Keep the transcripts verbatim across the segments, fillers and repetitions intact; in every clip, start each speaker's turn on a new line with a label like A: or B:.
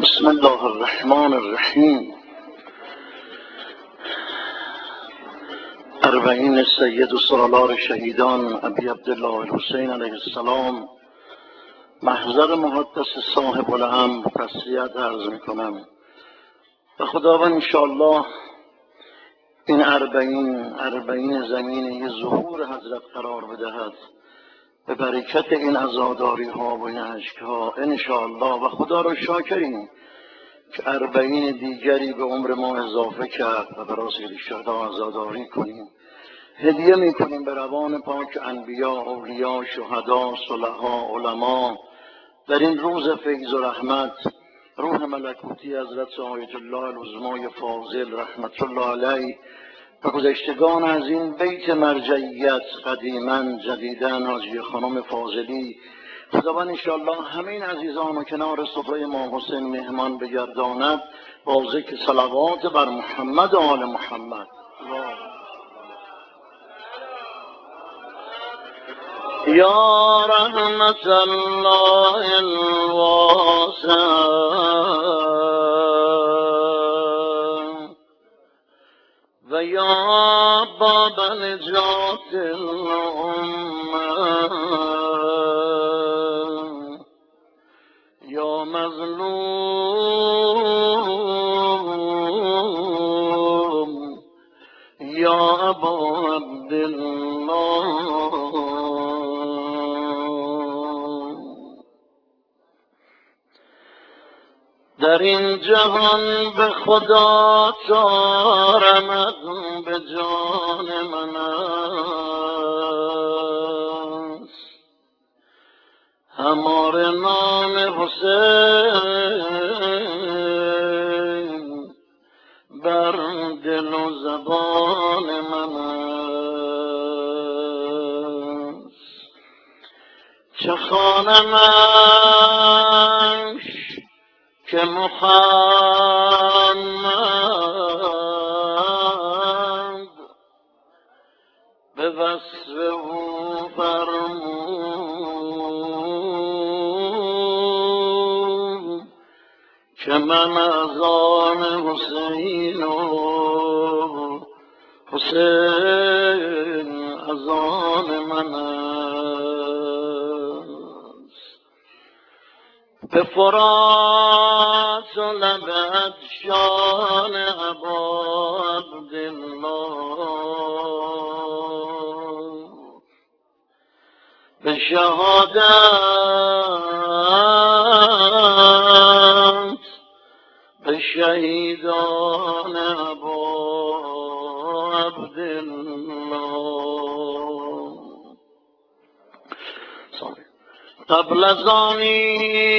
A: بسم الله الرحمن الرحیم. اربعین سید و سالار شهیدان ابی عبدالله الحسین علیه السلام. محضر محدث صاحب الامر تسلیت عرض میکنم و خداوند انشاءالله این اربعین اربعین زمینه ظهور حضرت قرار بدهد به برکت این عزاداری ها و این اشک ها انشاءالله. و خدا را شاکریم که اربعین دیگری به عمر ما اضافه کرد و برای سید الشهدا عزاداری کنیم. هدیه میکنیم به روان پاک انبیا، اولیا، شهدا، صلحا، علما در این روز فیض و رحمت. روح ملکوتی حضرت آیت الله العظمای فاضل رحمت الله علیه و گذشتگان از این بیت مرجعیت قدیما جدیدا حاجی خانم فاضلی. خداوند انشاءالله همه این عزیزان و کنار سفره امام حسین مهمان بگرداند با ذکر صلوات بر محمد و آل محمد. یا رحمت الله الواسع و یا باب نجات الامه یا مظلوم یا ابا عبدالله. در این جهان به خدا چارمد به جان من است، هماره نام حسین بر دل و زبان من است. چه خوانمش که محمد به وصف او فرمود که من از آن حسین و حسین از آن من است. به فرات و لب ادشان ابا عبدالله به شهادت به شهیدان ابا عبدالله. قبل از آنی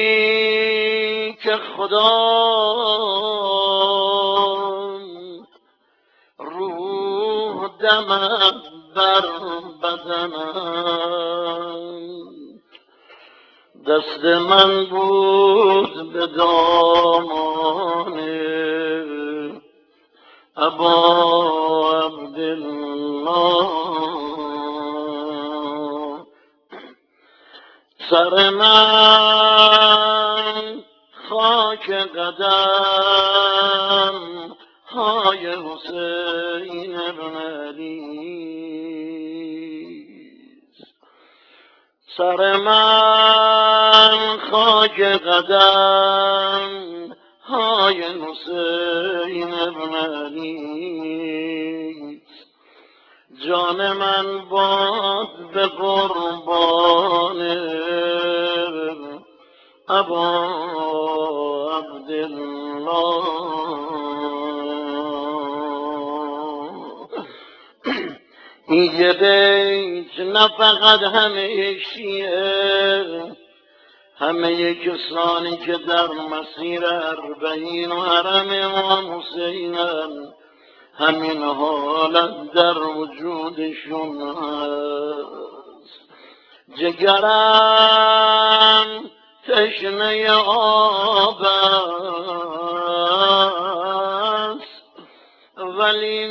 A: که خدا روح دمد بر بدنم، دست من بود به دامان ابا عبدالله. سر من خاک قدم های حسین ابن علی، سر من خاک قدم های حسین ابن علی، جان من باد به قربان ابا عبدالله. این یه بیت نه فقط همه شیعه، همه کسانی که در مسیر اربعین و حرم امام حسینن همین حالت در وجودشون هست. جگرم تشنه آب است ولی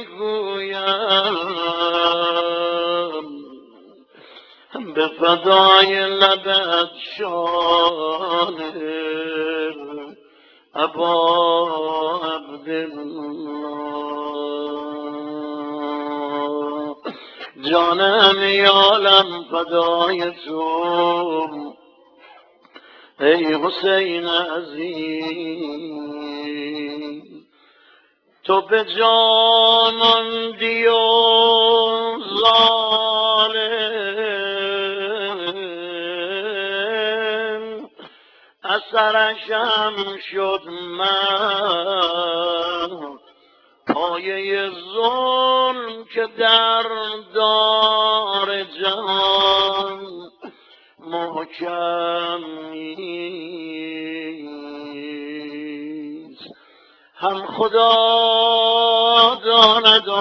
A: میگویم به فدای لب ادشان ابا عبدالله جانم یالم فدای تو ای حسین عزیز تو به جان ماندی و ظالم اثرشم شد من پایه ظلم که در دار جهان محکم نیست هم خدا داند و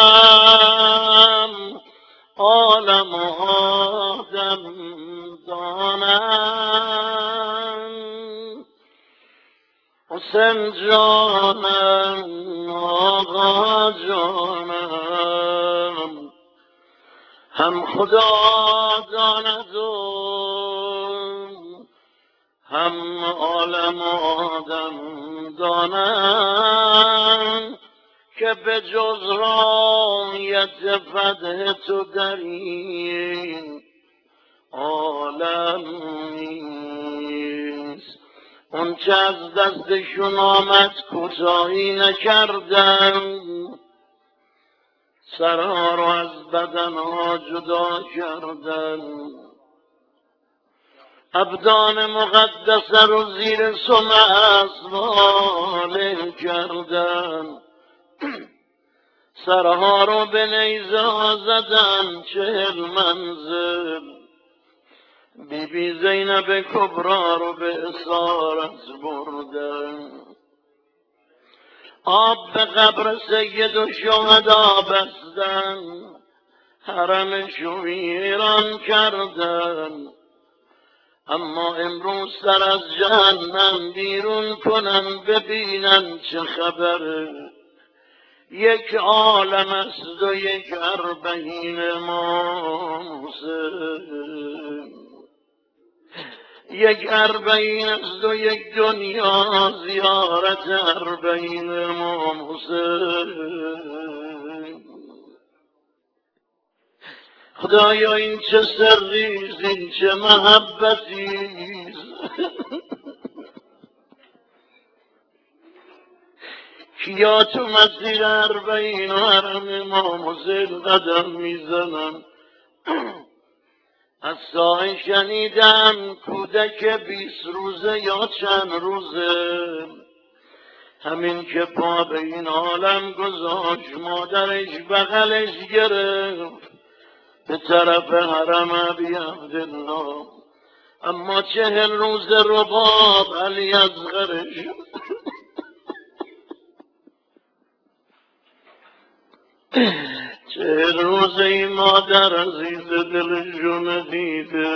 A: هم عالم و آدم دانند حسین جانم آقا جانم هم خدا داند و هم عالم آدم دانند که به جز رایت فتح تو در این عالم نیست اون چه از دستشون آمد کوتاهی نکردن سرها رو از بدنها جدا کردن ابدان مقدسه رو زیر سم اسوال کردن سرها رو به نیزه ها زدن چهل منزل بی بی زینب کبرا رو به اسارت بردن آب به قبر سید و شهدا بستن حرمشو ویران کردن اما امروز سر از جهنم بیرون کنن ببینن چه خبره یک عالم است و یک اربعین امام حسین یک اربعین است و یک دنیا زیارت اربعین امام حسین خدایا این چه سریست این چه محبتیست کیا تو مسیر اربعین و حرم امام حسین قدم میزنن از سایه شنیدم کودک بیست روزه یا چند روزه همین که پا به این عالم گذاشت مادرش بغلش گرفت به طرف حرم ابی عبدالله اما چهل روز رباب علی اصغرش چهل روز این مادر عزیز دلشون دیده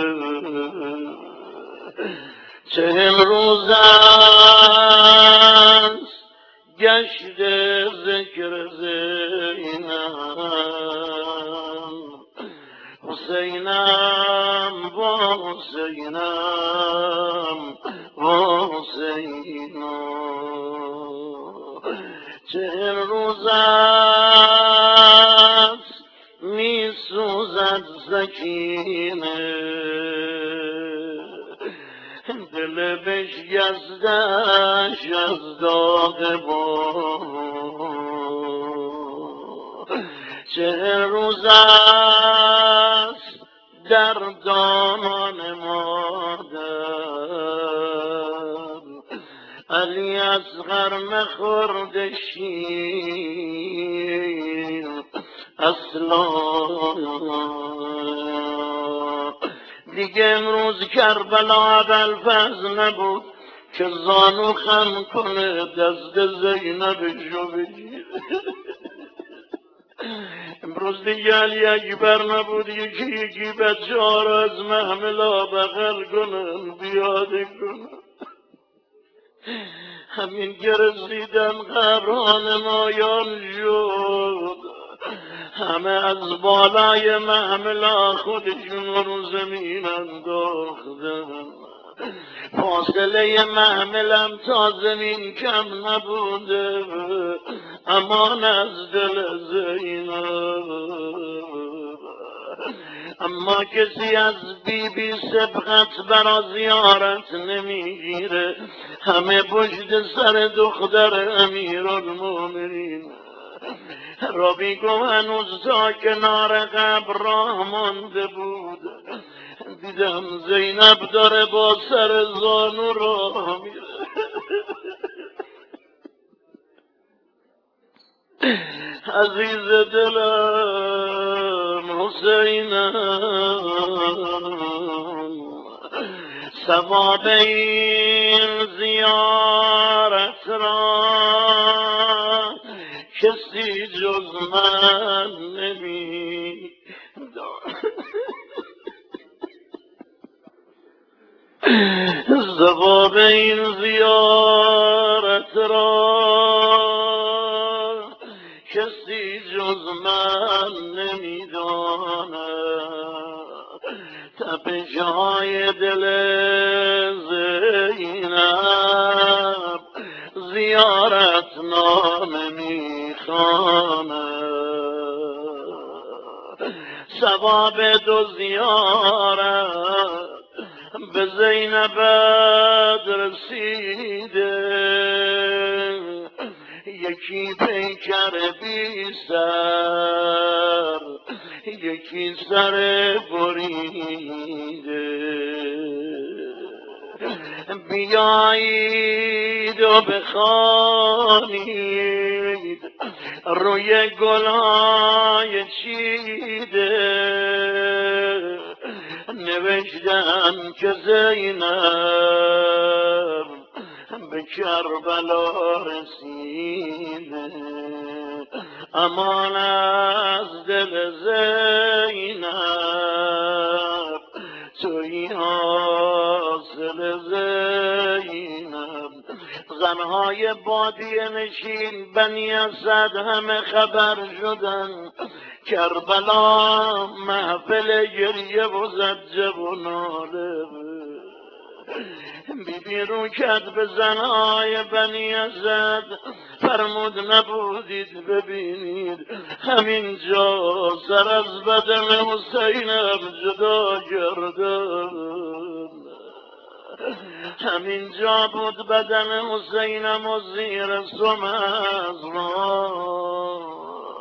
A: چهل روز است گشت ذکر زینم حسینم با حسینم با حسینم چهل روز است می سوزد سکینه دل بشکستش از داغ باد چهل روز است در دامان مادر علی اصغر نخورد شیر اصلا دیگه امروز کربلا ابوالفضل نبود که زانو خم کنه دست زینبشو بگیره امروز دیگه علی اکبر نبود یکی یکی بچه ها را از محملا بغل کنن بیاده کنن همین که رسیدن قبران مایان شد همه از بالای محملا خودشون رو زمین انداختن فاصله محملم تا زمین کم نبوده، امان از دل زینب. اما کسی از بی بی سبقت برا زیارت نمیگیره، همه پشت سر دختر امیرالمومنین. رابی گو هنوز تا کنار قبر راه مانده بود، دیدم زینب داره با سر زانو راه میره. عزیز دلم حسینم، ثواب این زیارت را کسی جز من نمی‌داند. ثواب این زیارت را کسی جز من نمی‌داند. تپش های دل زینب زیارت نامه میخواند. ثواب دو زیارت به زینب رسیده، یکی پیکر بی سر، یکی سر بریده. بیایید و بخوانید روی گلهای چیده، نوشتن که زینب به کربلا رسیده. امان از دل زینب، تویی حاصل زینب. زنهای بادیه نشین بنی اسد همه خبر شدن، کربلا محفل گریه و زجه و ناله. بی بی رو کرد به زنهای بنی اسد، فرمود نبودید ببینید همینجا سر از بدن حسینم جدا کردن. همینجا بود بدن حسینم و زیر سم از ما.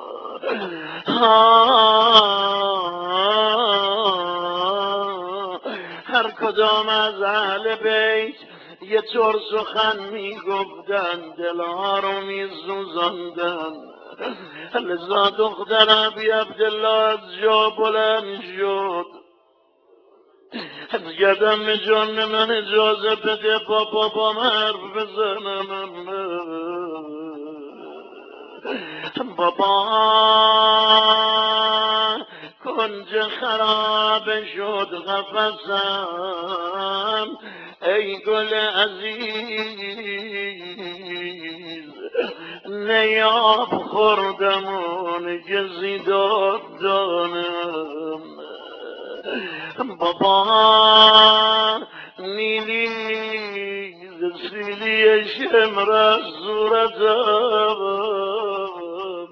A: هر کدام از اهل بیت یه طور سخن می گفتن، دلها رو می سوزاندن. لذا دختر ابی عبدالله از جا بلند شد، از گدم جان من اجازه بده با بابام حرف بزنم. بابا کنج خراب شد قفسم، ای گل عزیز نیاب خوردم و نگزی داد دانم. بابا نیلی سیلی شمر از صورتم،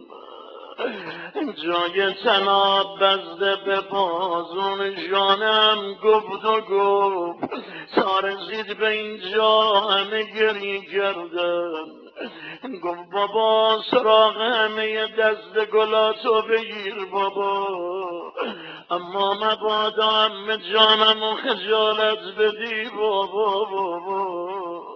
A: جای تناب بزده به بازون جانم گفت و گفت تا رسید به اینجا همه گریه کردن. گفت بابا سراغ همه دست گلاتو بگیر بابا، اما مبادا همه جانم و خجالت بدی بابا. بابا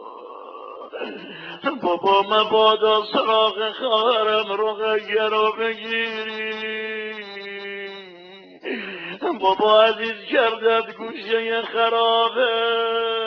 A: بابا مبادا سراغ خواهرم رقیه رو بگیری، بابا عزیز کردت گوشه خرابه.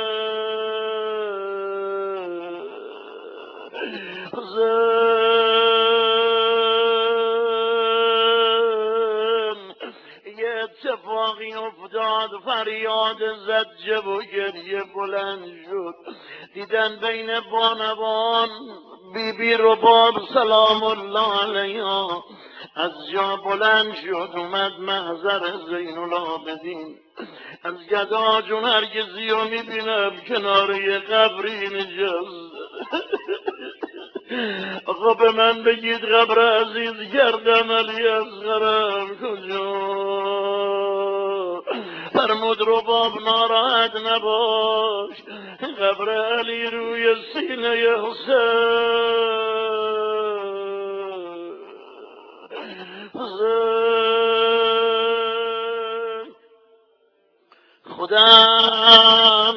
A: یه اتفاقی افتاد، فریاد زجه و گریه بلند شد. دیدن بین بانوان بی بی رباب سلام الله علیها از جا بلند شد، اومد محضر زین العابدین. از گدا جون هرگزی رو میبینم کنار یه قبری نشسته. آقا به من بگید قبر عزیز گردم علی اصغرم کجا؟ فرمود رباب ناراحت نباش، قبر علی روی سینه حسین. حسین خودم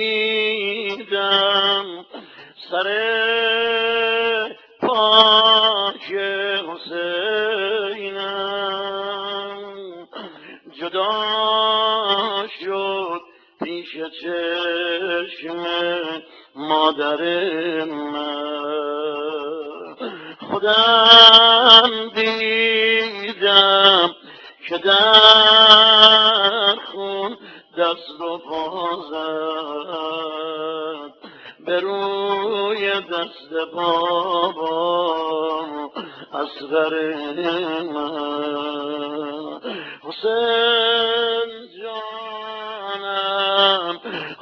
A: دیدم سر پاک حسینم جدا شد پیش چشم مادر من. خودم دیدم که در خون دست و پا زد، به روی دست بابا اصغر من. حسین جانم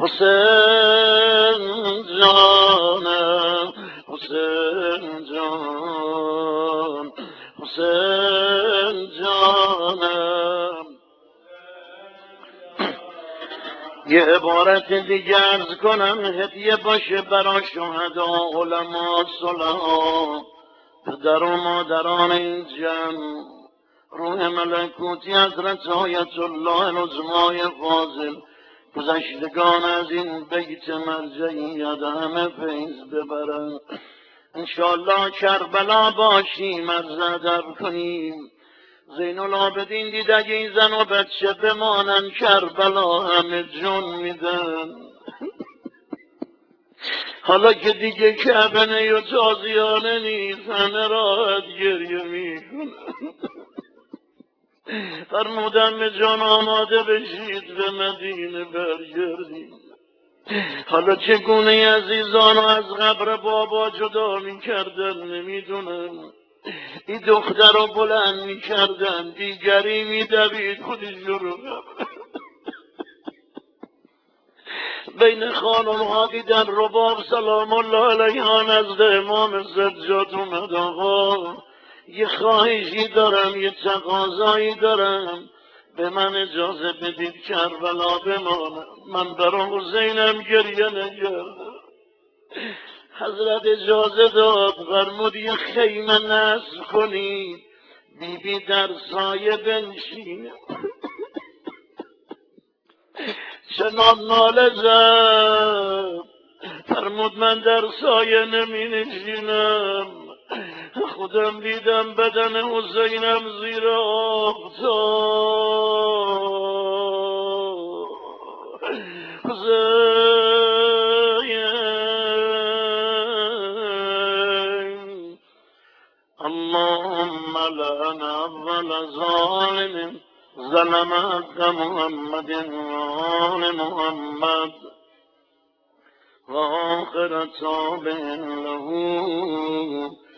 A: حسین جانم حسین جان حسین جانم. یه عبارت دیگه عرض کنم هدیه باشه برا شهدا علما صلحا، پدر و مادران این جمع، روح ملکوتی حضرت آیت الله العظمای فاضل، گذشتگان از این بیت مرجعیت همه فیض ببرن. انشاءالله کربلا باشیم عرض ادب کنیم. زین العابدین دید اگه این زن و بچه بمانن کربلا همه جون میدن. حالا که دیگه کعبه و تازیانه نیست همه راحت گریه میکنن. فرمودن به جان آماده بشید به مدینه برگردید. حالا چگونه عزیزان رو از قبر بابا جدا میکردن نمیدونم. این دختر رو بلند میکردن دیگری میدوید خودش رو بین خانم ها دیدن رباب سلام الله علیها نزد امام سجاد اومد. آقا یه خواهشی دارم یه تقاضایی دارم، به من اجازه بدید کربلا بمانم، من برای حسینم گریه نکردم. حضرت اجازه داد، فرمود یه خیمه نصب کنید بی بی در سایه بنشینه. چنان ناله زد، فرمود من در سایه نمی نشینم، خودم دیدم بدن حسینم زیر آفتاب. حسین اللهم لعن اول ظالم ظلم حق محمد وآل محمد و آخر تابع له